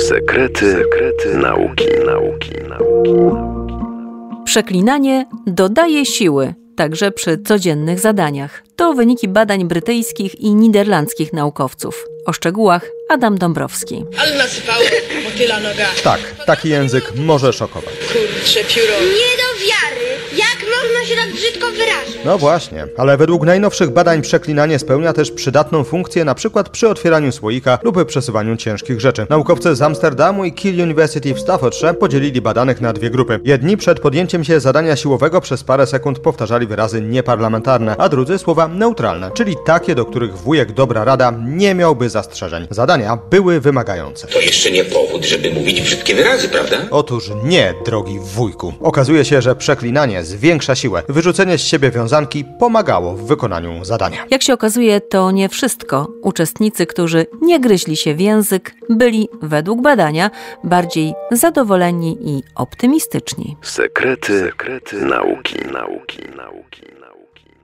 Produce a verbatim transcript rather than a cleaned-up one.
Sekrety, sekrety nauki, nauki, nauki. Przeklinanie dodaje siły, także przy codziennych zadaniach. To wyniki badań brytyjskich i niderlandzkich naukowców. O szczegółach Adam Dąbrowski. Ale nasypało, motyla noga. Tak, taki język może szokować. Kurcze pióro. Nie do wiary! Jak można się tak brzydko wyrażać? No właśnie, ale według najnowszych badań przeklinanie spełnia też przydatną funkcję na przykład przy otwieraniu słoika lub przesuwaniu ciężkich rzeczy. Naukowcy z Amsterdamu i Keele University w Staffordshire podzielili badanych na dwie grupy. Jedni przed podjęciem się zadania siłowego przez parę sekund powtarzali wyrazy nieparlamentarne, a drudzy słowa neutralne, czyli takie, do których wujek dobra rada nie miałby zastrzeżeń. Zadania były wymagające. To jeszcze nie powód, żeby mówić brzydkie wyrazy, prawda? Otóż nie, drogi wujku. Okazuje się, że przeklinanie zwiększa siłę. Wyrzucenie z siebie wiązanki pomagało w wykonaniu zadania. Jak się okazuje, to nie wszystko. Uczestnicy, którzy nie gryźli się w język, byli według badania bardziej zadowoleni i optymistyczni. Sekrety, sekrety nauki, nauki, nauki, nauki.